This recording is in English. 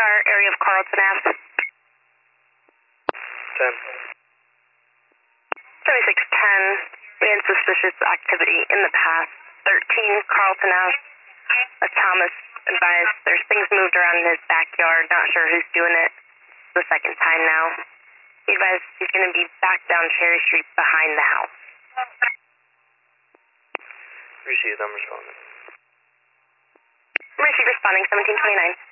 car, area of Carlton Ave. 10. 7610. We had suspicious activity in the past. 13 Carlton Ave. Thomas advised there's things moved around in his backyard. Not sure who's doing it. The second time now. He advised he's going to be back down Cherry Street behind the house. Received, I'm responding. Received, responding, 1729.